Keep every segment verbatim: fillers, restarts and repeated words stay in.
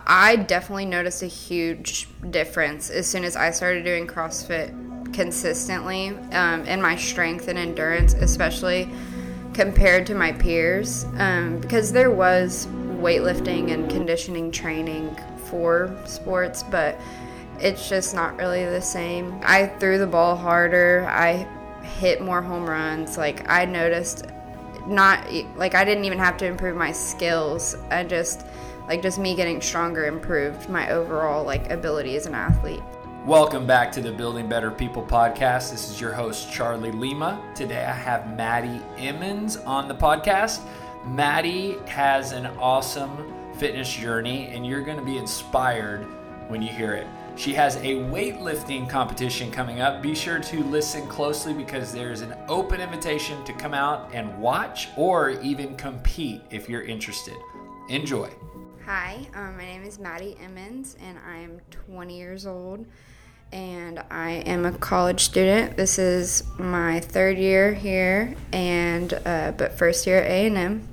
I definitely noticed a huge difference as soon as I started doing CrossFit consistently um, in my strength and endurance, especially compared to my peers, um, because there was weightlifting and conditioning training for sports, but it's just not really the same. I threw the ball harder. I hit more home runs. Like, I noticed not, like, I didn't even have to improve my skills. I just, like, just me getting stronger improved my overall, like, ability as an athlete. Welcome back to the Building Better People podcast. This is your host, Charlie Lima. Today I have Maddie Emmons on the podcast. Maddie has an awesome fitness journey, and you're going to be inspired when you hear it. She has a weightlifting competition coming up. Be sure to listen closely because there's an open invitation to come out and watch or even compete if you're interested. Enjoy. Hi, um, my name is Maddie Emmons, and I am twenty years old, and I am a college student. This is my third year here, and uh, but first year at A and M,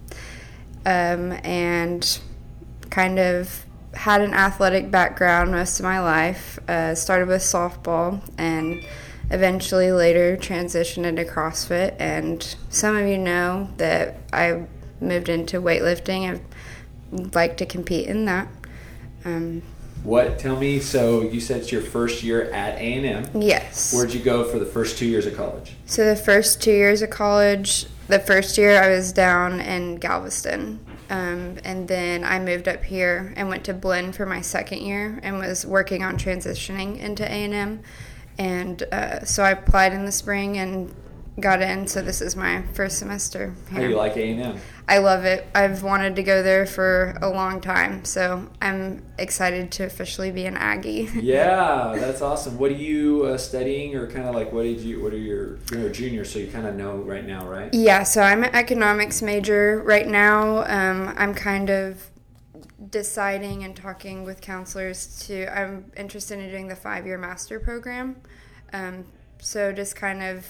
um, and kind of had an athletic background most of my life. Uh, started with softball and eventually later transitioned into CrossFit. And some of you know that I moved into weightlifting. I'd like to compete in that. Um, what? Tell me, so you said it's your first year at A and M. Yes. Where'd you go for the first two years of college? So the first two years of college, the first year I was down in Galveston. Um, and then I moved up here and went to Blinn for my second year and was working on transitioning into A and M. And uh, so I applied in the spring and got in. So this is my first semester here. How do you like A and M? I love it. I've wanted to go there for a long time. So I'm excited to officially be an Aggie. Yeah, that's awesome. What are you uh, studying, or kind of like what did you? What are your? You're a junior, so you kind of know right now, right? Yeah. So I'm an economics major right now. Um, I'm kind of deciding and talking with counselors to. I'm interested in doing the five-year master program. Um, so just kind of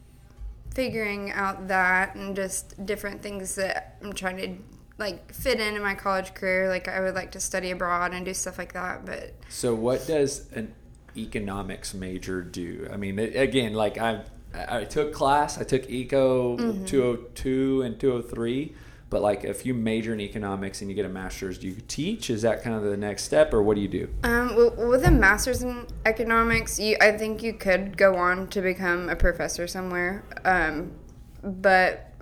figuring out that and just different things that I'm trying to like fit in in my college career. Like I would like to study abroad and do stuff like that. But so what does an economics major do? I mean, again, like I I took class, I took Eco mm-hmm. two oh two and two oh three, but like if you major in economics and you get a master's, do you teach? Is that kind of the next step, or what do you do? Um, well, with a master's in economics, you, I think you could go on to become a professor somewhere. Um, but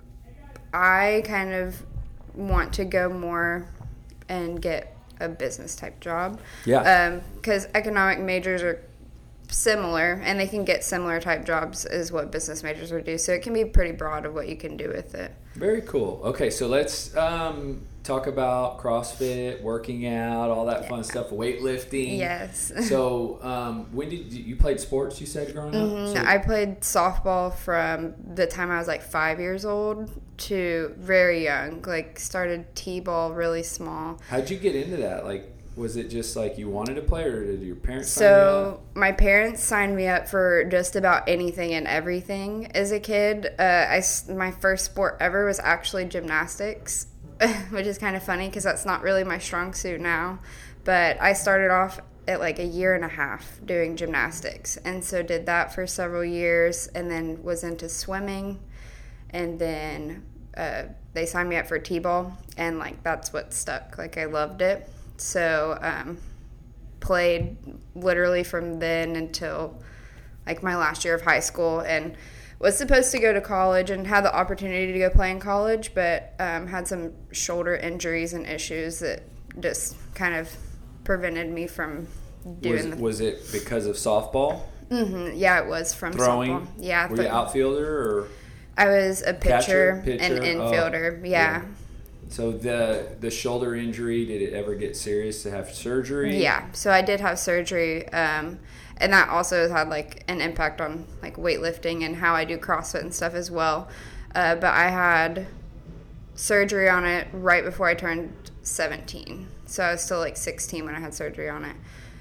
I kind of want to go more and get a business type job. Yeah. Because um, economic majors are similar, and they can get similar type jobs as what business majors would do. So it can be pretty broad of what you can do with it. Very cool. Okay, so let's um, talk about CrossFit, working out, all that yeah. fun stuff, weightlifting. Yes. So um, when did you, you played sports, you said, growing mm-hmm. up? So, I played softball from the time I was like five years old to very young. Like started T-ball really small. How'd you get into that? Like, was it just like you wanted to play, or did your parents sign so you up? My parents signed me up for just about anything and everything as a kid. Uh, I, my first sport ever was actually gymnastics, which is kind of funny because that's not really my strong suit now. But I started off at like a year and a half doing gymnastics, and so did that for several years, and then was into swimming, and then uh, they signed me up for T-ball, and like that's what stuck. Like I loved it. So um, played literally from then until like my last year of high school, and was supposed to go to college and had the opportunity to go play in college, but um, had some shoulder injuries and issues that just kind of prevented me from doing was, the... Was it because of softball? Mm-hmm. Yeah, it was from Throwing? softball. Yeah. Were th- you outfielder or... I was a pitcher, Catcher? Pitcher? and infielder, oh, yeah. yeah. So the the shoulder injury, did it ever get serious to have surgery? Yeah, so I did have surgery, um, and that also had like an impact on like weightlifting and how I do CrossFit and stuff as well. Uh, but I had surgery on it right before I turned seventeen, so I was still like sixteen when I had surgery on it.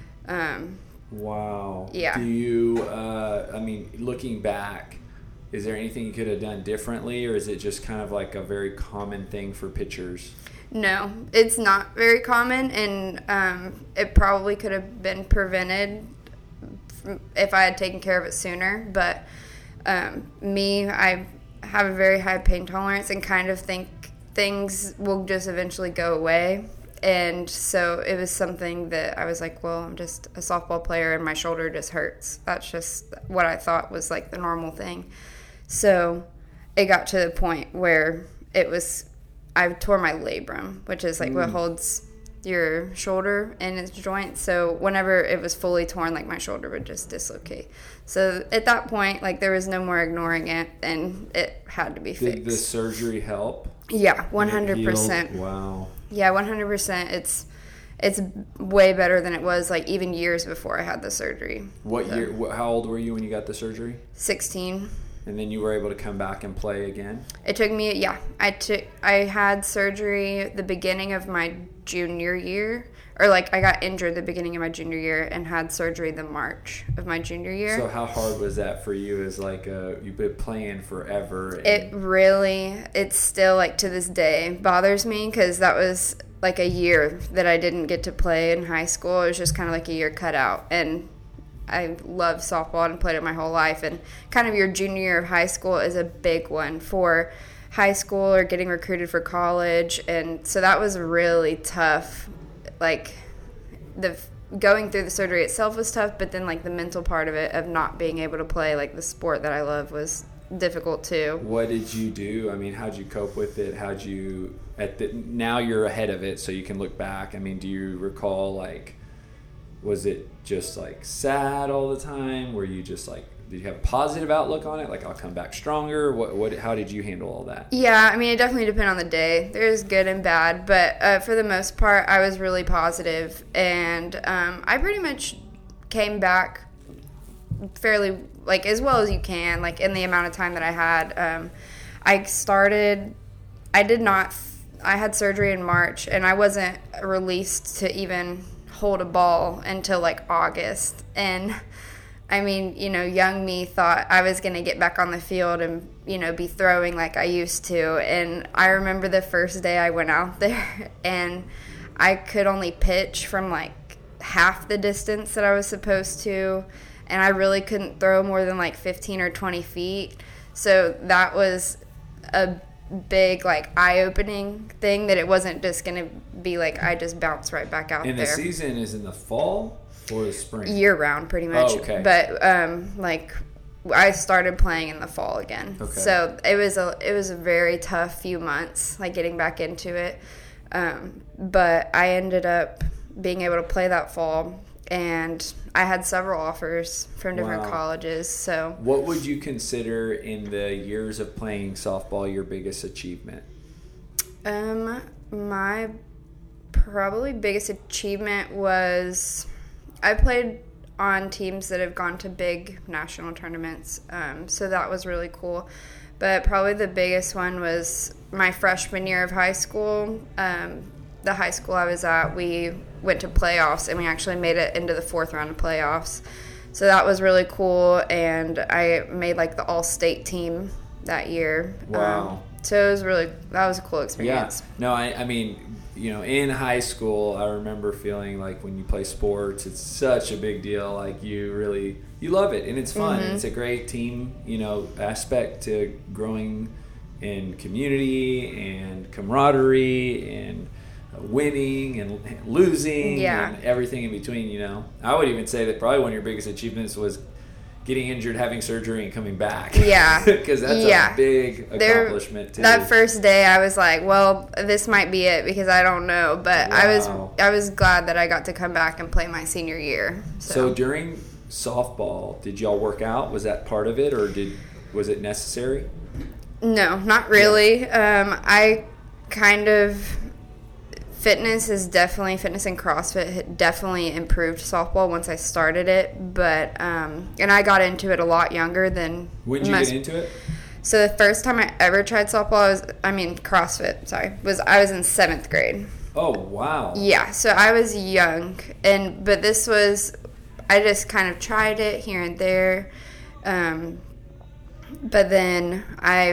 Um, wow. Yeah. Do you? Uh, I mean, looking back, is there anything you could have done differently, or is it just kind of like a very common thing for pitchers? No, it's not very common, and um, it probably could have been prevented if I had taken care of it sooner. But um, me, I have a very high pain tolerance and kind of think things will just eventually go away. And so it was something that I was like, well, I'm just a softball player and my shoulder just hurts. That's just what I thought was like the normal thing. So it got to the point where it was, I tore my labrum, which is like mm. what holds your shoulder in its joint. So whenever it was fully torn, like my shoulder would just dislocate. So at that point, like there was no more ignoring it, and it had to be fixed. Did the surgery help? Yeah, one hundred percent. Wow. Yeah, one hundred percent. It's it's way better than it was like even years before I had the surgery. What so. year? What, how old were you when you got the surgery? sixteen. And then you were able to come back and play again? It took me, yeah. I took, I had surgery the beginning of my junior year. Or, like, I got injured the beginning of my junior year and had surgery the March of my junior year. So how hard was that for you as, like, uh, you've been playing forever? And it really, it's still, like, to this day, bothers me because that was, like, a year that I didn't get to play in high school. It was just kind of like a year cut out. And I love softball and played it my whole life, and kind of your junior year of high school is a big one for high school or getting recruited for college, and so that was really tough. Like the going through the surgery itself was tough, but then like the mental part of it of not being able to play like the sport that I love was difficult too. What did you do? I mean, how'd you cope with it? How'd you at the now you're ahead of it, so you can look back. I mean, do you recall like? Was it just like sad all the time? Were you just like, did you have a positive outlook on it? Like, I'll come back stronger? What, what, how did you handle all that? Yeah, I mean, it definitely depends on the day. There's good and bad, but uh, for the most part, I was really positive, and um, I pretty much came back fairly, like, as well as you can, like, in the amount of time that I had. Um, I started, I did not, I had surgery in March, and I wasn't released to even hold a ball until like August. And I mean, you know, young me thought I was going to get back on the field and, you know, be throwing like I used to. And I remember the first day I went out there and I could only pitch from like half the distance that I was supposed to. And I really couldn't throw more than like fifteen or twenty feet. So that was a big like eye-opening thing, that it wasn't just gonna be like I just bounce right back out and there. And the season is in the fall or the spring? Year round, pretty much. Oh, okay. But um, like I started playing in the fall again. Okay. So it was a it was a very tough few months, like getting back into it. Um, but I ended up being able to play that fall, and I had several offers from different wow. colleges. So what would you consider in the years of playing softball your biggest achievement? Um, my probably biggest achievement was I played on teams that have gone to big national tournaments. Um, so that was really cool. But probably the biggest one was my freshman year of high school. Um, the high school I was at, we went to playoffs, and we actually made it into the fourth round of playoffs. So that was really cool, and I made like the all-state team that year. Wow. Um, so it was really, that was a cool experience. Yeah. No, I, I mean, you know, in high school, I remember feeling like when you play sports, it's such a big deal. Like you really, you love it, and it's fun. Mm-hmm. It's a great team, you know, aspect to growing in community and camaraderie and winning and losing yeah. and everything in between, you know. I would even say that probably one of your biggest achievements was getting injured, having surgery, and coming back. Yeah. Because that's yeah. a big accomplishment, too. That first day, I was like, well, this might be it, because I don't know. But wow. I was I was glad that I got to come back and play my senior year. So, so during softball, did y'all work out? Was that part of it, or did was it necessary? No, not really. Yeah. Um, I kind of... Fitness is definitely, fitness and CrossFit definitely improved softball once I started it, but, um, and I got into it a lot younger than When did you most, get into it? So the first time I ever tried softball, I was, I mean, CrossFit, sorry, was, I was in seventh grade. Oh, wow. Yeah, so I was young, and, but this was, I just kind of tried it here and there, um, but then I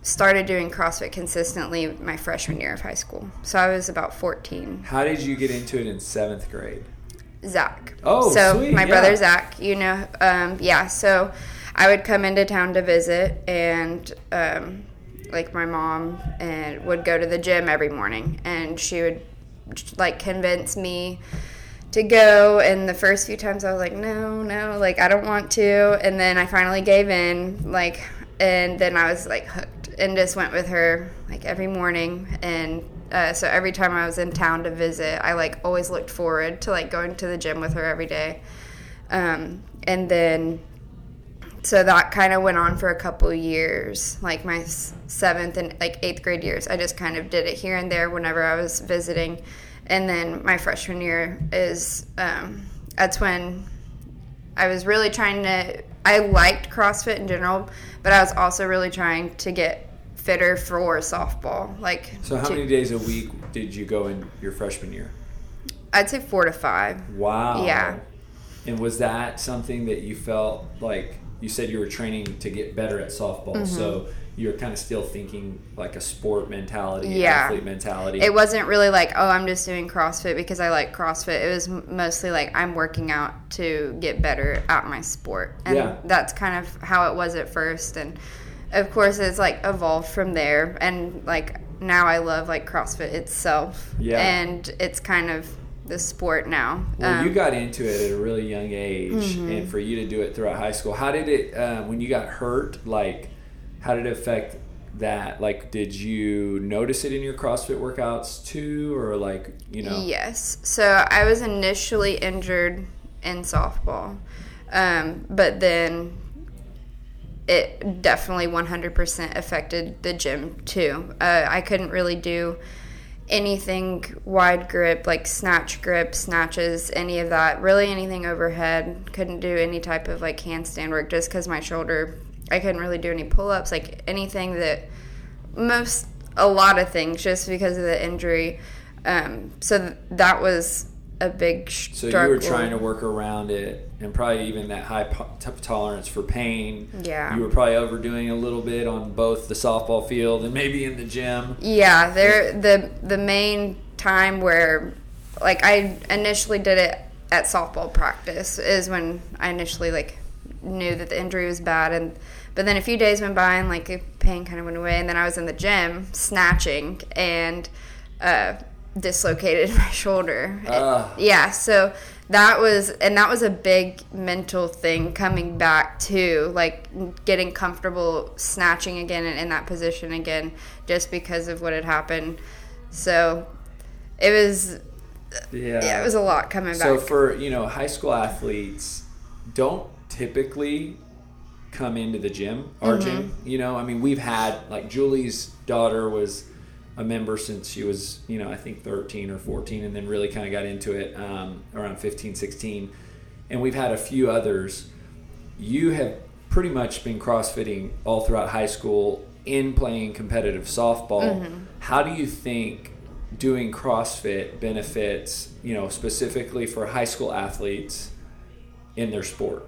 started doing CrossFit consistently my freshman year of high school. So I was about fourteen. How did you get into it in seventh grade? Zach. Oh, so sweet. my yeah. brother Zach, you know, um, yeah. So I would come into town to visit, and um, like my mom and would go to the gym every morning, and she would like convince me to go. And the first few times I was like, no, no, like I don't want to. And then I finally gave in, like, and then I was like hooked and just went with her like every morning. And uh, so every time I was in town to visit, I like always looked forward to like going to the gym with her every day. Um, and then so that kind of went on for a couple of years, like my seventh and like eighth grade years. I just kind of did it here and there whenever I was visiting. And then my freshman year is, um, that's when I was really trying to, I liked CrossFit in general, but I was also really trying to get fitter for softball. Like, so how to, many days a week did you go in your freshman year? I'd say four to five. Wow. Yeah. And was that something that you felt like, you said you were training to get better at softball, mm-hmm. so you're kind of still thinking like a sport mentality, yeah. athlete mentality. It wasn't really like, oh, I'm just doing CrossFit because I like CrossFit. It was mostly like I'm working out to get better at my sport. And yeah. that's kind of how it was at first. And of course it's like evolved from there. And like now I love like CrossFit itself. Yeah. And it's kind of the sport now. Well, um, you got into it at a really young age, mm-hmm. and for you to do it throughout high school, how did it, uh, when you got hurt, like, how did it affect that? Like, did you notice it in your CrossFit workouts too, or like, you know? Yes. So I was initially injured in softball, um, but then it definitely one hundred percent affected the gym too. Uh, I couldn't really do anything wide grip, like snatch grip, snatches, any of that. Really anything overhead. Couldn't do any type of like handstand work just because my shoulder, I couldn't really do any pull-ups, like anything that, most, a lot of things just because of the injury. Um, so th- that was a big struggle. So you were trying to work around it, and probably even that high po- t- tolerance for pain. Yeah. You were probably overdoing a little bit on both the softball field and maybe in the gym. Yeah, there the the main time where, like, I initially did it at softball practice is when I initially like knew that the injury was bad, and but then a few days went by and like the pain kind of went away, and then I was in the gym snatching and uh, dislocated my shoulder. Uh. Yeah, so that was and that was a big mental thing coming back too, like getting comfortable snatching again in, in that position again, just because of what had happened. So it was yeah, yeah it was a lot coming back. So for, you know, high school athletes don't typically come into the gym, our mm-hmm. gym, you know, I mean, we've had, like, Julie's daughter was a member since she was, you know, I think thirteen or fourteen, and then really kind of got into it um, around fifteen, sixteen, and we've had a few others. You have pretty much been CrossFitting all throughout high school in playing competitive softball. Mm-hmm. How do you think doing CrossFit benefits, you know, specifically for high school athletes in their sport?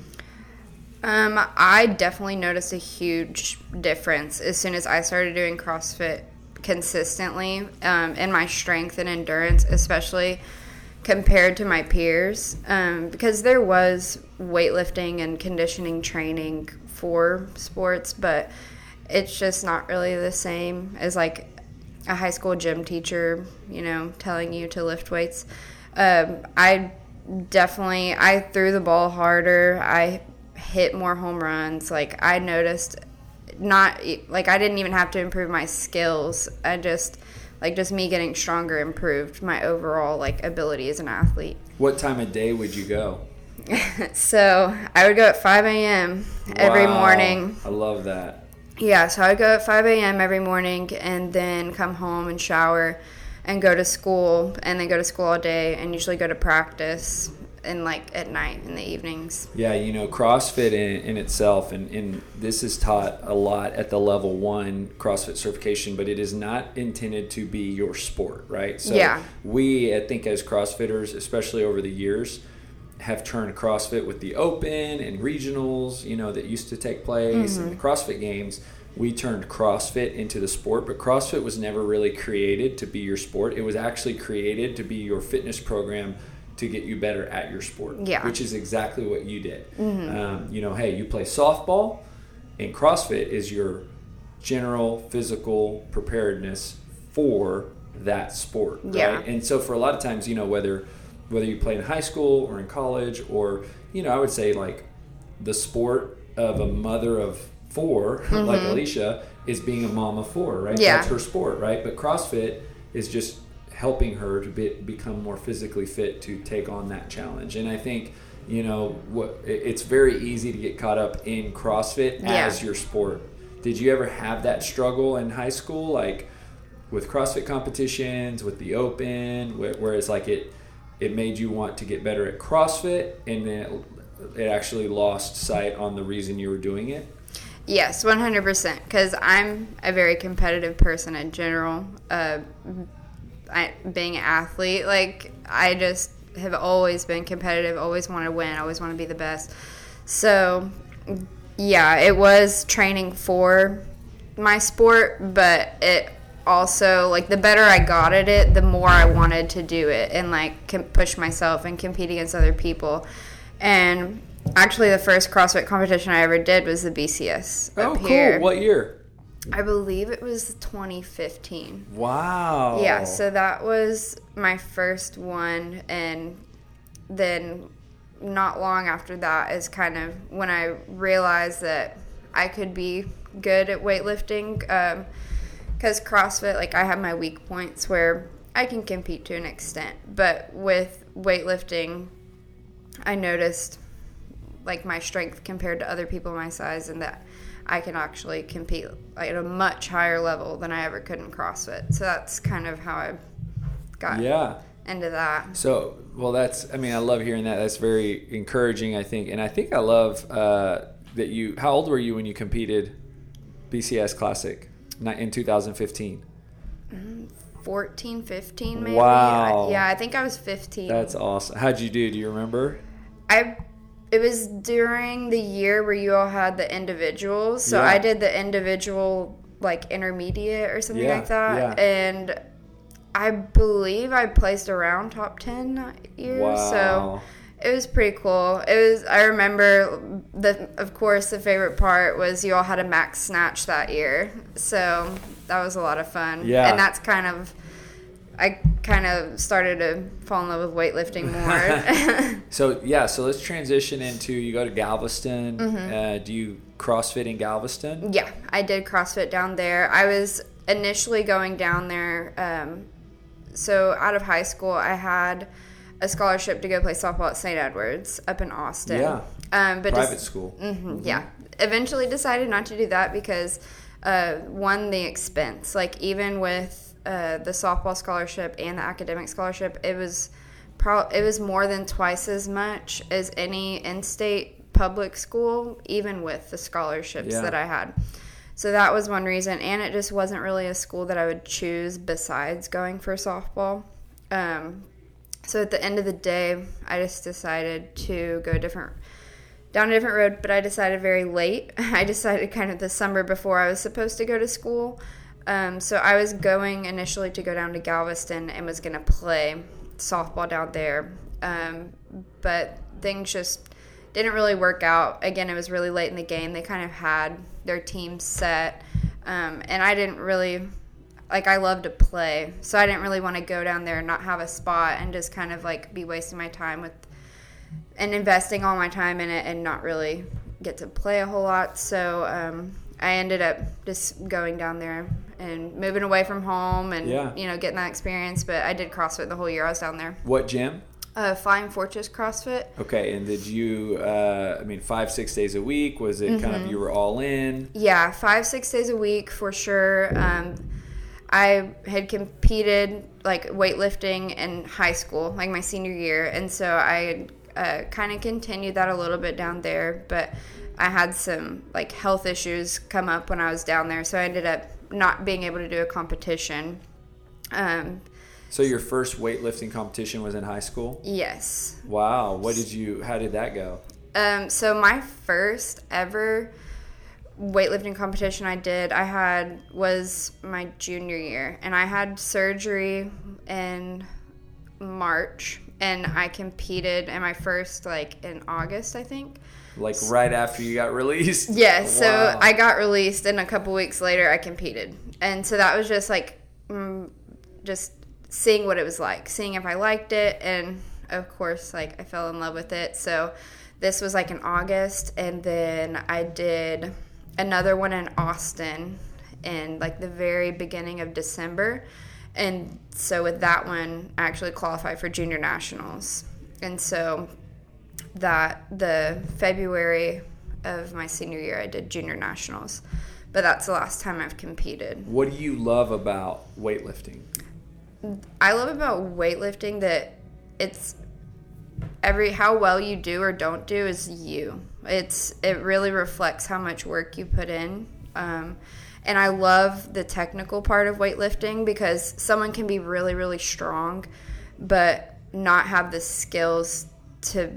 Um, I definitely noticed a huge difference as soon as I started doing CrossFit consistently um, in my strength and endurance, especially compared to my peers, um, because there was weightlifting and conditioning training for sports, but it's just not really the same as like a high school gym teacher, you know, telling you to lift weights. Um, I definitely, I threw the ball harder. I hit more home runs. Like, I noticed not, like, I didn't even have to improve my skills. I just, like, just me getting stronger improved my overall, like, ability as an athlete. What time of day would you go? So, I would go at five a.m. every Wow. morning. I love that. Yeah, so I would go at five a.m. every morning and then come home and shower and go to school, and then go to school all day and usually go to practice and like at night in the evenings. Yeah, you know, CrossFit in, in itself, and, and this is taught a lot at the level one CrossFit certification, but it is not intended to be your sport, right? So yeah. we, I think, as CrossFitters, especially over the years, have turned CrossFit with the Open and regionals, you know, that used to take place, mm-hmm. and the CrossFit Games, we turned CrossFit into the sport, but CrossFit was never really created to be your sport. It was actually created to be your fitness program to get you better at your sport, yeah. which is exactly what you did. Mm-hmm. Um, you know, hey, you play softball, and CrossFit is your general physical preparedness for that sport, right? Yeah. And so for a lot of times, you know, whether whether you play in high school or in college, or, you know, I would say like the sport of a mother of four, mm-hmm. like Alicia, is being a mom of four, right? Yeah. That's her sport, right? But CrossFit is just helping her to be, become more physically fit to take on that challenge. And I think, you know, what it's very easy to get caught up in CrossFit yeah. as your sport. Did you ever have that struggle in high school, like with CrossFit competitions, with the Open, where it's like it it made you want to get better at CrossFit, and then it, it actually lost sight on the reason you were doing it? Yes, one hundred percent, because I'm a very competitive person in general. Uh, I, being an athlete, like, I just have always been competitive, always want to win, always want to be the best. So, yeah, it was training for my sport, but it also, like, the better I got at it, the more I wanted to do it and, like, com- push myself and compete against other people. And actually, the first CrossFit competition I ever did was the B C S oh, up cool. here. What year? I believe it was twenty fifteen. Wow. Yeah, so that was my first one, and then not long after that is kind of when I realized that I could be good at weightlifting, because um, CrossFit, like, I have my weak points where I can compete to an extent, but with weightlifting, I noticed, like, my strength compared to other people my size, and that I can actually compete, like, at a much higher level than I ever could in CrossFit. So that's kind of how I got yeah. into that. So, well, that's, I mean, I love hearing that. That's very encouraging, I think. And I think I love uh, that you, how old were you when you competed B C S Classic in two thousand fifteen? fourteen, fifteen maybe. Wow. Yeah, I think I was fifteen. That's awesome. How'd you do? Do you remember? I It was during the year where you all had the individuals. So yeah. I did the individual, like, intermediate or something yeah, like that. Yeah. And I believe I placed around top ten that year. Wow. So it was pretty cool. It was, I remember, the of course, the favorite part was you all had a max snatch that year. So that was a lot of fun. Yeah. And that's kind of, I kind of started to fall in love with weightlifting more. So, yeah, so let's transition into, you go to Galveston. Mm-hmm. Uh, do you CrossFit in Galveston? Yeah, I did CrossFit down there. I was initially going down there. Um, so out of high school, I had a scholarship to go play softball at Saint Edward's up in Austin. Yeah, um, but private just, school. Mm-hmm, mm-hmm. Yeah, eventually decided not to do that because, uh, one, the expense. Like, even with Uh, the softball scholarship and the academic scholarship, it was pro- it was more than twice as much as any in-state public school, even with the scholarships yeah. that I had. So that was one reason, and it just wasn't really a school that I would choose besides going for softball. Um, so at the end of the day, I just decided to go different down a different road, but I decided very late. I decided kind of the summer before I was supposed to go to school. Um, so I was going initially to go down to Galveston and was going to play softball down there. Um, but things just didn't really work out. Again, it was really late in the game. They kind of had their team set. Um, and I didn't really, like, I love to play. So I didn't really want to go down there and not have a spot and just kind of, like, be wasting my time with, and investing all my time in it and not really get to play a whole lot. So, um, I ended up just going down there and moving away from home and, yeah. you know, getting that experience. But I did CrossFit the whole year I was down there. What gym? Uh, Flying Fortress CrossFit. Okay, and did you, uh, I mean, five, six days a week? Was it mm-hmm. kind of you were all in? Yeah, five, six days a week for sure. Um, I had competed, like, weightlifting in high school, like my senior year. And so I uh, kind of continued that a little bit down there. But I had some, like, health issues come up when I was down there, so I ended up not being able to do a competition. Um, so your first weightlifting competition was in high school? Yes. Wow. What did you, how did that go? Um, so my first ever weightlifting competition I did, I had was my junior year, and I had surgery in March, and I competed in my first, like, in August, I think. Like right after you got released? Yeah, wow. So I got released, and a couple weeks later I competed. And so that was just, like, mm, just seeing what it was like, seeing if I liked it, and, of course, like, I fell in love with it. So this was, like, in August, and then I did another one in Austin in, like, the very beginning of December. And so with that one, I actually qualified for junior nationals. And so that the February of my senior year, I did junior nationals. But that's the last time I've competed. What do you love about weightlifting? I love about weightlifting that it's every how well you do or don't do is you. It's it really reflects how much work you put in. Um, and I love the technical part of weightlifting because someone can be really, really strong, but not have the skills to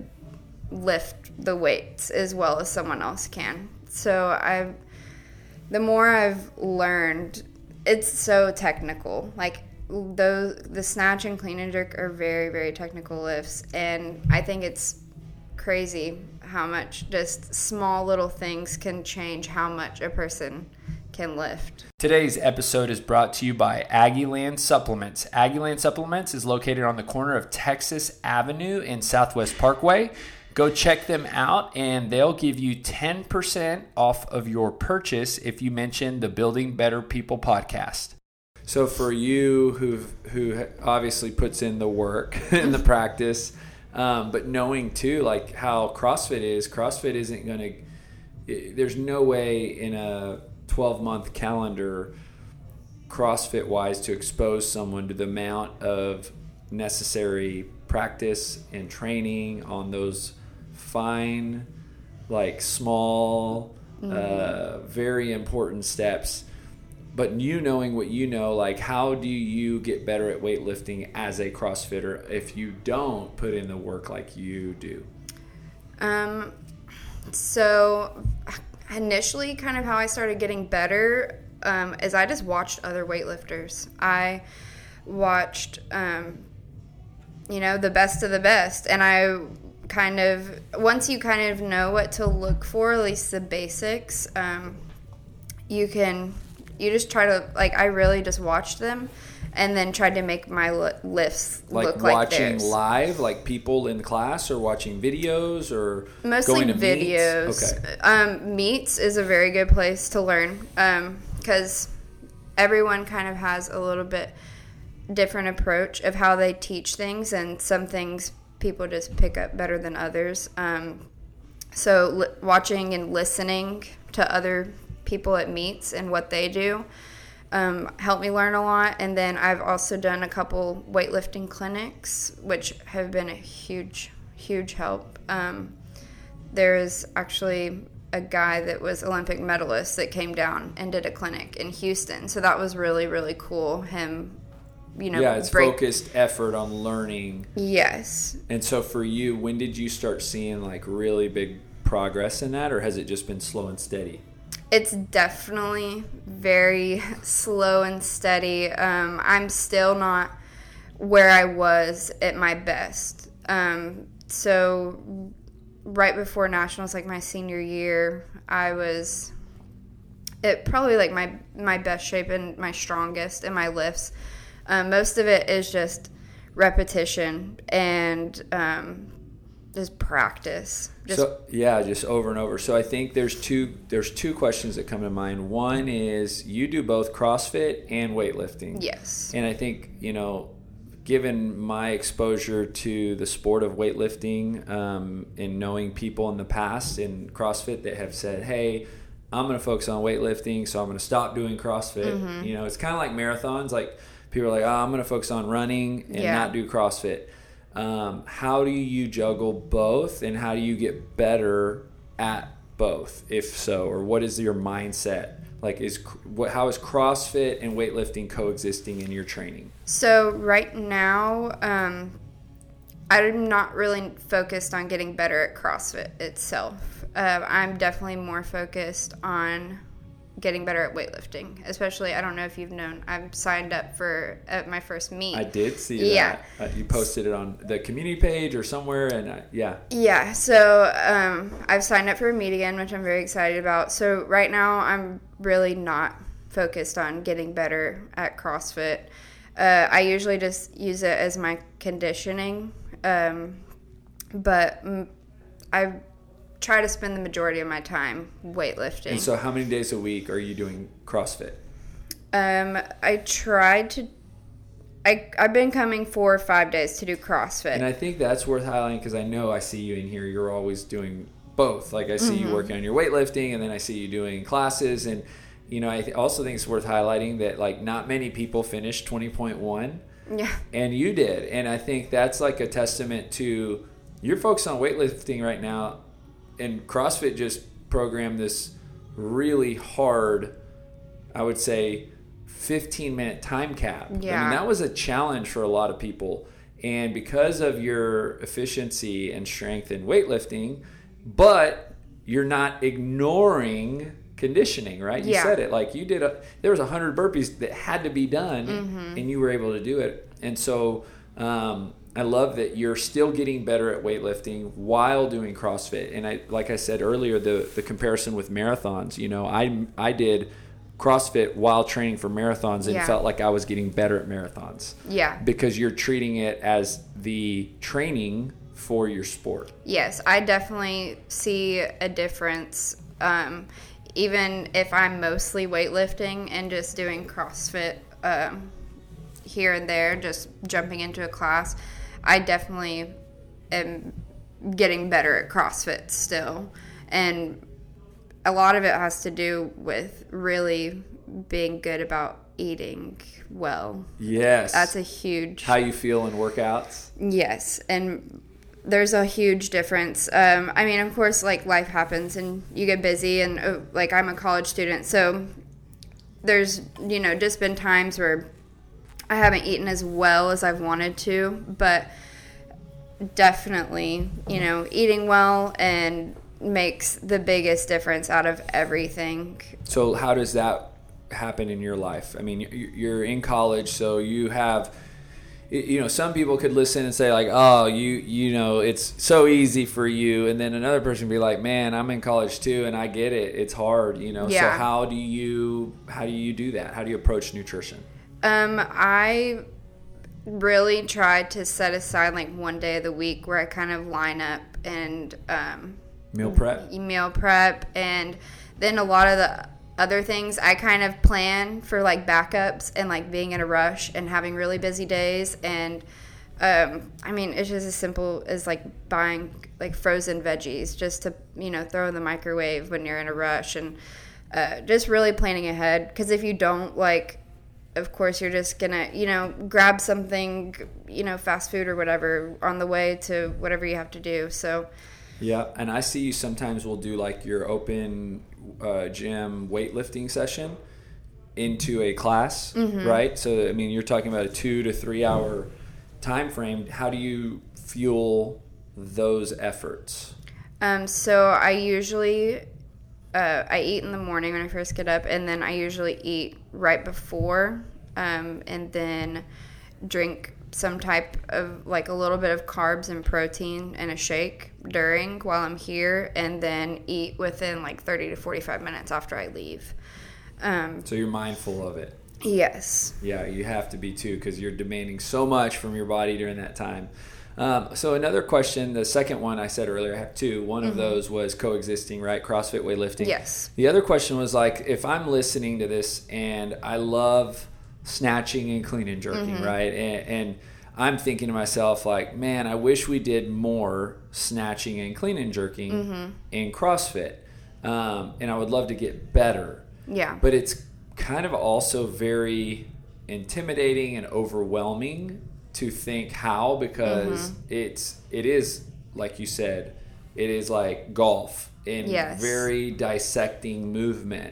lift the weights as well as someone else can. So I've, the more I've learned, it's so technical. Like those, the snatch and clean and jerk are very, very technical lifts, and I think it's crazy how much just small little things can change how much a person can lift. Today's episode is brought to you by Aggieland Supplements. Aggieland Supplements is located on the corner of Texas Avenue and Southwest Parkway. Go check them out, and they'll give you ten percent off of your purchase if you mention the Building Better People podcast. So for you who who obviously puts in the work and the practice, um, but knowing too like how CrossFit is, CrossFit isn't going to, there's no way in a twelve-month calendar CrossFit-wise to expose someone to the amount of necessary practice and training on those fine, like small, mm-hmm. uh, very important steps. But you knowing what you know, like how do you get better at weightlifting as a CrossFitter if you don't put in the work like you do? Um, so initially kind of how I started getting better um, is I just watched other weightlifters. I watched, um, you know, the best of the best. And I kind of, once you kind of know what to look for, at least the basics, um, you can, you just try to, like, I really just watched them and then tried to make my li- lifts like look like watching theirs. Live, like people in class, or watching videos, or mostly going to videos. Meets? Okay. Um, meets is a very good place to learn because um, everyone kind of has a little bit different approach of how they teach things, and some things people just pick up better than others. Um, so li- watching and listening to other people at meets and what they do um, helped me learn a lot. And then I've also done a couple weightlifting clinics, which have been a huge, huge help. Um, there is actually a guy that was Olympic medalist that came down and did a clinic in Houston. So that was really, really cool. Him, you know, yeah, it's break- focused effort on learning. Yes. And so for you, when did you start seeing like really big progress in that, or has it just been slow and steady? It's definitely very slow and steady. Um, I'm still not where I was at my best. Um, so right before nationals, like my senior year, I was at probably like my, my best shape and my strongest in my lifts. Um, most of it is just repetition and um, just practice. Just so yeah, just over and over. So I think there's two there's two questions that come to mind. One is you do both CrossFit and weightlifting. Yes. And I think, you know, given my exposure to the sport of weightlifting um, and knowing people in the past in CrossFit that have said, hey, I'm going to focus on weightlifting, so I'm going to stop doing CrossFit. Mm-hmm. You know, it's kind of like marathons. Like people are like, oh, I'm going to focus on running and yeah. not do CrossFit. Um, how do you juggle both, and how do you get better at both, if so? Or what is your mindset? Like, is what? How is CrossFit and weightlifting coexisting in your training? So right now, um, I'm not really focused on getting better at CrossFit itself. Uh, I'm definitely more focused on getting better at weightlifting. Especially, I don't know if you've known, I've signed up for uh, my first meet. I did see yeah. that. Uh, you posted it on the community page or somewhere, and uh, yeah. Yeah, so um, I've signed up for a meet again, which I'm very excited about. So right now, I'm really not focused on getting better at CrossFit. Uh, I usually just use it as my conditioning, um, but I try to spend the majority of my time weightlifting. And so how many days a week are you doing CrossFit? Um, I tried to, I, I've been coming four or five days to do CrossFit. And I think that's worth highlighting because I know I see you in here, you're always doing both. Like I see mm-hmm. you working on your weightlifting, and then I see you doing classes. And, you know, I th- also think it's worth highlighting that, like, not many people finish twenty point one. Yeah. And you did. And I think that's like a testament to, you're focused on weightlifting right now. And CrossFit just programmed this really hard, I would say, fifteen-minute time cap. Yeah. I mean, that was a challenge for a lot of people. And because of your efficiency and strength in weightlifting, but you're not ignoring conditioning, right? You yeah. said it. Like, you did a, there was one hundred burpees that had to be done, mm-hmm. and you were able to do it. And so um, I love that you're still getting better at weightlifting while doing CrossFit. And I, like I said earlier, the the comparison with marathons, you know, I I did CrossFit while training for marathons and yeah. felt like I was getting better at marathons. Yeah. Because you're treating it as the training for your sport. Yes, I definitely see a difference. Um, even if I'm mostly weightlifting and just doing CrossFit um, here and there, just jumping into a class, I definitely am getting better at CrossFit still. And a lot of it has to do with really being good about eating well. Yes. That's a huge... How you feel in workouts? Yes, and there's a huge difference. Um, I mean, of course, like, life happens and you get busy, and uh, like, I'm a college student, so there's, you know, just been times where I haven't eaten as well as I've wanted to, but definitely, you know, eating well and makes the biggest difference out of everything. So how does that happen in your life? I mean, you're in college, so you have, you know, some people could listen and say, like, oh, you you know, it's so easy for you. And then another person would be like, man, I'm in college too, and I get it. It's hard, you know. Yeah. So how do you how do you do that? How do you approach nutrition? Um, I really try to set aside, like, one day of the week where I kind of line up and um, meal prep. Meal prep, and then a lot of the other things I kind of plan for, like, backups and, like, being in a rush and having really busy days. And um, I mean, it's just as simple as, like, buying, like, frozen veggies just to, you know, throw in the microwave when you're in a rush, and uh, just really planning ahead. Because if you don't, like, of course you're just gonna, you know, grab something, you know, fast food or whatever on the way to whatever you have to do. So yeah, and I see you sometimes will do, like, your open uh, gym weightlifting session into a class, mm-hmm. right? So, I mean, you're talking about a two to three hour time frame. How do you fuel those efforts? Um, so I usually, uh, I eat in the morning when I first get up, and then I usually eat right before, um, and then drink some type of, like, a little bit of carbs and protein and a shake during while I'm here, and then eat within, like, thirty to forty-five minutes after I leave. Um, so you're mindful of it. Yes. Yeah, you have to be too, because you're demanding so much from your body during that time. Um, so another question, the second one I said earlier, I have two. One mm-hmm. of those was coexisting, right? CrossFit weightlifting. Yes. The other question was, like, if I'm listening to this and I love snatching and clean and jerking, mm-hmm. right? And, and I'm thinking to myself, like, man, I wish we did more snatching and clean and jerking mm-hmm. in CrossFit. Um, and I would love to get better. Yeah. But it's kind of also very intimidating and overwhelming to think how, because mm-hmm. it's it is, like you said, it is like golf in yes. very dissecting movement.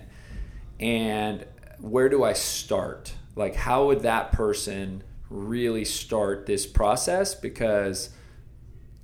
And where do I start? Like, how would that person really start this process? Because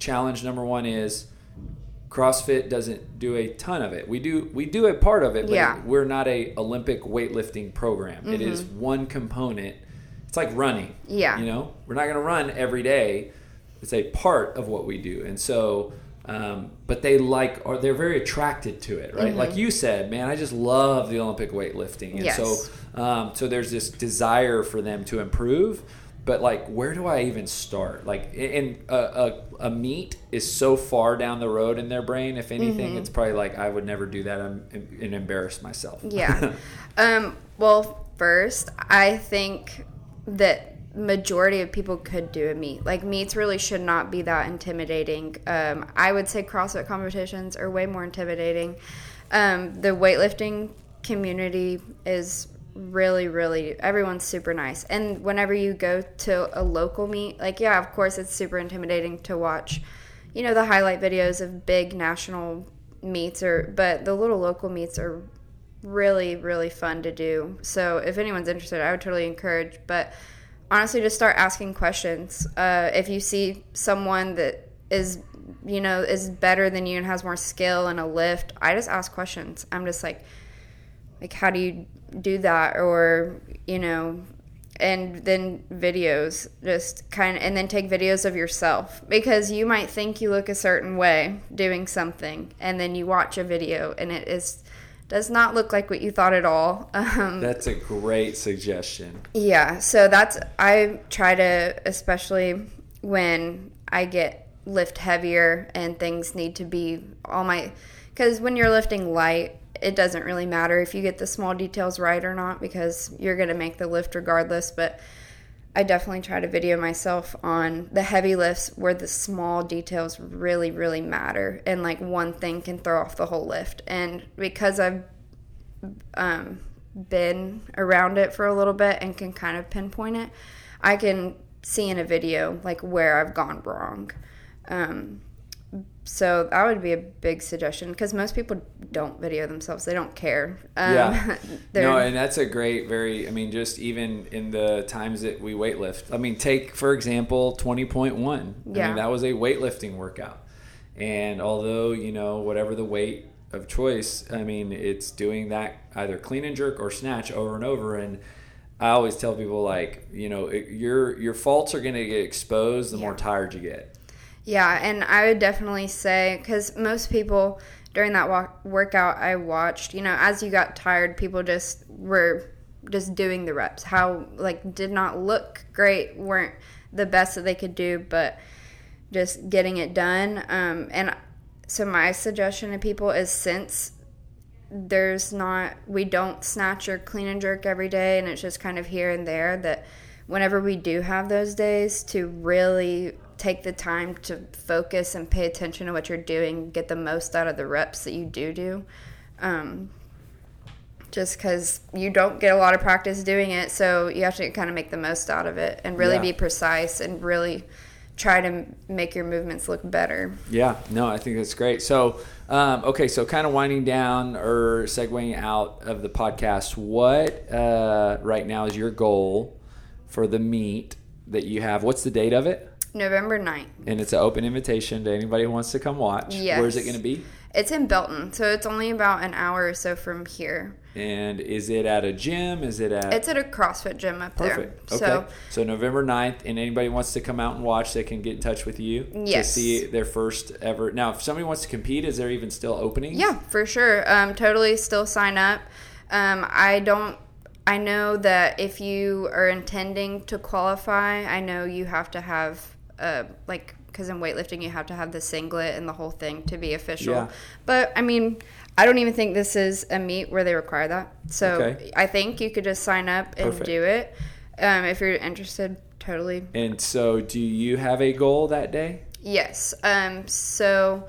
challenge number one is CrossFit doesn't do a ton of it. We do we do a part of it, but yeah. we're not a Olympic weightlifting program. Mm-hmm. It is one component. It's like running. Yeah. You know, we're not going to run every day. It's a part of what we do. And so, um, but they like, or they're very attracted to it, right? Mm-hmm. Like you said, man, I just love the Olympic weightlifting. And yes. so, um, so there's this desire for them to improve. But like, where do I even start? Like, and a, a, a meet is so far down the road in their brain. If anything, mm-hmm. it's probably like, I would never do that and, and embarrass myself. Yeah. um, well, first, I think that majority of people could do a meet. Like, meets really should not be that intimidating. Um, I would say CrossFit competitions are way more intimidating. Um, the weightlifting community is really really everyone's super nice, and whenever you go to a local meet, like, yeah, of course it's super intimidating to watch, you know, the highlight videos of big national meets, or but the little local meets are really really fun to do. So if anyone's interested, I would totally encourage. But honestly, just start asking questions. Uh, if you see someone that is, you know, is better than you and has more skill in a lift, I just ask questions. I'm just like like how do you do that, or, you know, and then videos, just kind of, and then take videos of yourself, because you might think you look a certain way doing something, and then you watch a video and it is does not look like what you thought at all. Um, that's a great suggestion. Yeah, so that's, I try to, especially when I get lift heavier and things need to be all my, because when you're lifting light, it doesn't really matter if you get the small details right or not, because you're going to make the lift regardless. But I definitely try to video myself on the heavy lifts where the small details really, really matter. And like one thing can throw off the whole lift. And because I've um, been around it for a little bit and can kind of pinpoint it, I can see in a video like where I've gone wrong. Um, So that would be a big suggestion, because most people don't video themselves. They don't care. Um, yeah. No, and that's a great, very, I mean, just even in the times that we weightlift. I mean, take, for example, twenty point one. Yeah. I mean, that was a weightlifting workout. And although, you know, whatever the weight of choice, I mean, it's doing that either clean and jerk or snatch over and over. And I always tell people, like, you know, it, your your faults are going to get exposed the yeah. more tired you get. Yeah, and I would definitely say, because most people during that walk, workout I watched, you know, as you got tired, people just were just doing the reps. How, like, did not look great, weren't the best that they could do, but just getting it done. Um, and so my suggestion to people is, since there's not, we don't snatch or clean and jerk every day, and it's just kind of here and there, that whenever we do have those days, to really take the time to focus and pay attention to what you're doing, get the most out of the reps that you do do. Um, just because you don't get a lot of practice doing it, so you have to kind of make the most out of it and really yeah. be precise and really try to make your movements look better. Yeah, no, I think that's great. So, um, okay, so kind of winding down or segueing out of the podcast, what uh, right now is your goal for the meet that you have? What's the date of it? November ninth. And it's an open invitation to anybody who wants to come watch. Yes. Where's it going to be? It's in Belton, so it's only about an hour or so from here. And is it at a gym? Is it at... It's at a CrossFit gym up Perfect. there. Okay. So, so November ninth, and anybody wants to come out and watch, they can get in touch with you yes. to see their first ever... Now, if somebody wants to compete, is there even still openings? Yeah, for sure. Um, totally still sign up. Um, I don't... I know that if you are intending to qualify, I know you have to have... Uh, like, because in weightlifting you have to have the singlet and the whole thing to be official. Yeah. But I mean, I don't even think this is a meet where they require that. So okay. I think you could just sign up and Perfect. do it um, if you're interested. Totally. And so, do you have a goal that day? Yes. Um. So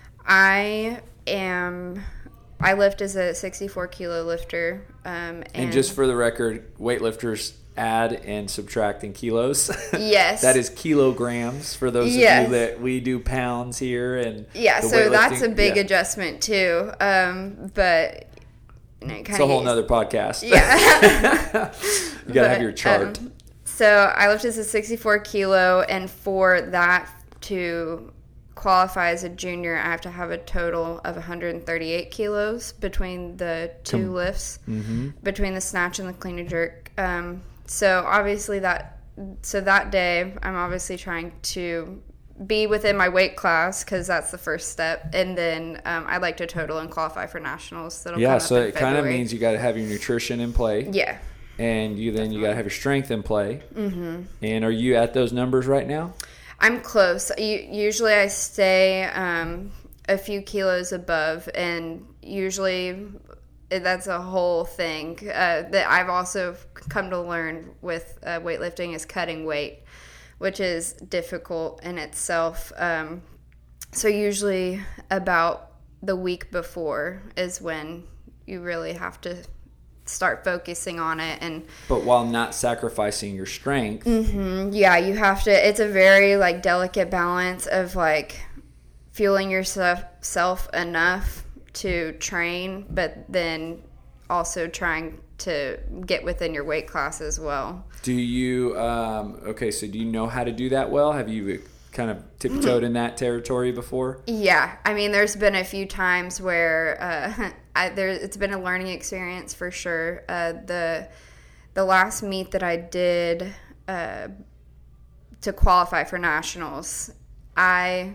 I am. I lift as a sixty-four kilo lifter. Um. And, and just for the record, weightlifters add and subtract in kilos. Yes. That is kilograms for those yes. of you that we do pounds here. And yeah, so that's a big yeah. adjustment too. Um, but you know, it's a whole nother podcast. Yeah. You got to have your chart. Um, so I lift as a sixty-four kilo, and for that to qualify as a junior, I have to have a total of one hundred thirty-eight kilos between the two Com- lifts, mm-hmm. between the snatch and the clean and jerk. Um, so obviously that, so that day, I'm obviously trying to be within my weight class because that's the first step, and then um, I'd like to total and qualify for nationals. That'll Yeah, come so up in it kind of February. means you got to have your nutrition in play. Yeah. And you then Definitely. you got to have your strength in play. Mm-hmm. And are you at those numbers right now? I'm close. U- usually I stay um, a few kilos above, and usually that's a whole thing uh, that I've also come to learn with uh, weightlifting is cutting weight, which is difficult in itself. Um, so usually about the week before is when you really have to start focusing on it. And But while not sacrificing your strength. mm-hmm, yeah, you have to, it's a very like delicate balance of like fueling yourself self enough to train, but then also trying to get within your weight class as well. Do you, um, okay, so do you know how to do that well? Have you kind of tiptoed in that territory before? Yeah, I mean, there's been a few times where uh, I, there it's been a learning experience for sure. Uh, the the last meet that I did uh, to qualify for nationals, I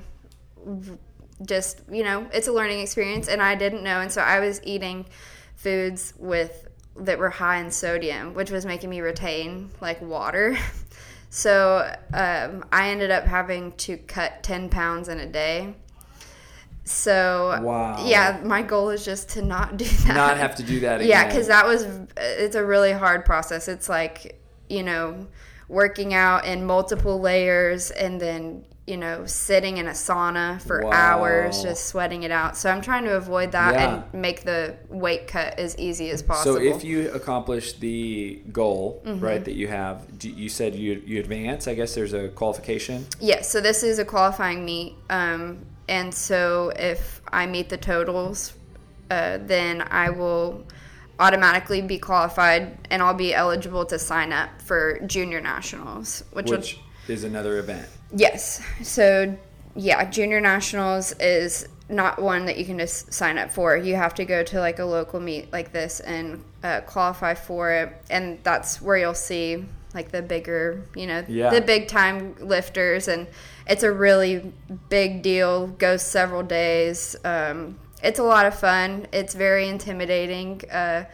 just, you know, it's a learning experience, and I didn't know, and so I was eating foods with that were high in sodium, which was making me retain like water. So um, I ended up having to cut ten pounds in a day. So Wow. yeah, my goal is just to not do that. Not have to do that again. Yeah, because that was, it's a really hard process. It's like, you know, working out in multiple layers and then, you know, sitting in a sauna for Wow. hours, just sweating it out. So I'm trying to avoid that Yeah. and make the weight cut as easy as possible. So if you accomplish the goal, Mm-hmm. right, that you have, do- you said you you advance. I guess there's a qualification. Yes, so this is a qualifying meet. Um, and so if I meet the totals, uh, then I will automatically be qualified and I'll be eligible to sign up for junior nationals, which, Which is another event. yes. So yeah, junior nationals is not one that you can just sign up for. You have to go to like a local meet like this and uh, qualify for it, and that's where you'll see like the bigger, you know, Yeah. the big time lifters, and it's a really big deal. Goes several days. Um, it's a lot of fun. It's very intimidating. Uh,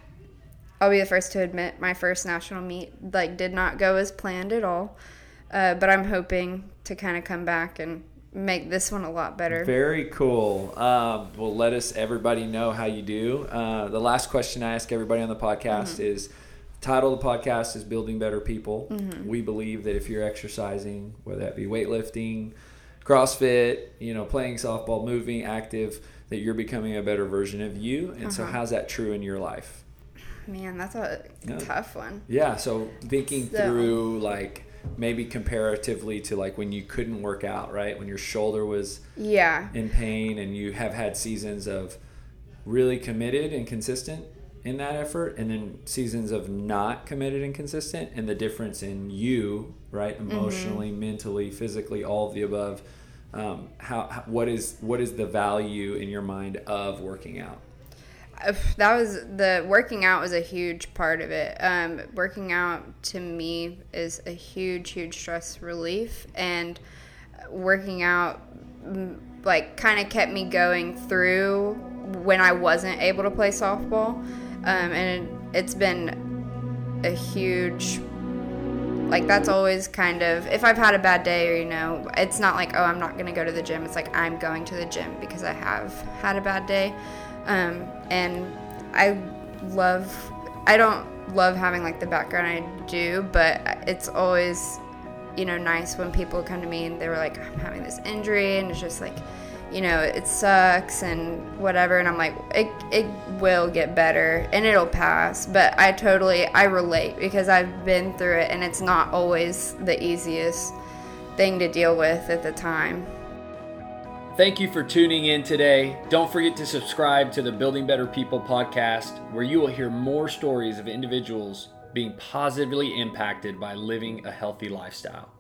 I'll be the first to admit my first national meet like did not go as planned at all. Uh, but I'm hoping to kind of come back and make this one a lot better. Very cool. Um, well, let us everybody know how you do. Uh, the last question I ask everybody on the podcast Mm-hmm. is, title of the podcast is Building Better People. Mm-hmm. We believe that if you're exercising, whether that be weightlifting, CrossFit, you know, playing softball, moving, active, that you're becoming a better version of you. And so Uh-huh. how's that true in your life? Man, that's a Yeah. tough one. Yeah, so thinking So- through like maybe comparatively to like when you couldn't work out, right? When your shoulder was Yeah. in pain and you have had seasons of really committed and consistent in that effort, and then seasons of not committed and consistent, and the difference in you, right? Emotionally, Mm-hmm. mentally, physically, all of the above. Um, how, how what is what is the value in your mind of working out? Uh, That was the working out was a huge part of it. Um, working out to me is a huge, huge stress relief, and working out mm, like kind of kept me going through when I wasn't able to play softball. Um, and it, it's been a huge, like that's always kind of, if I've had a bad day, or, you know, it's not like, oh, I'm not going to go to the gym. It's like I'm going to the gym because I have had a bad day. Um, and I love, I don't love having like the background I do, but it's always, you know, nice when people come to me and they were like, I'm having this injury, and it's just like, you know, it sucks and whatever. And I'm like, it, it will get better and it'll pass. But I totally, I relate because I've been through it, and it's not always the easiest thing to deal with at the time. Thank you for tuning in today. Don't forget to subscribe to the Building Better People podcast, where you will hear more stories of individuals being positively impacted by living a healthy lifestyle.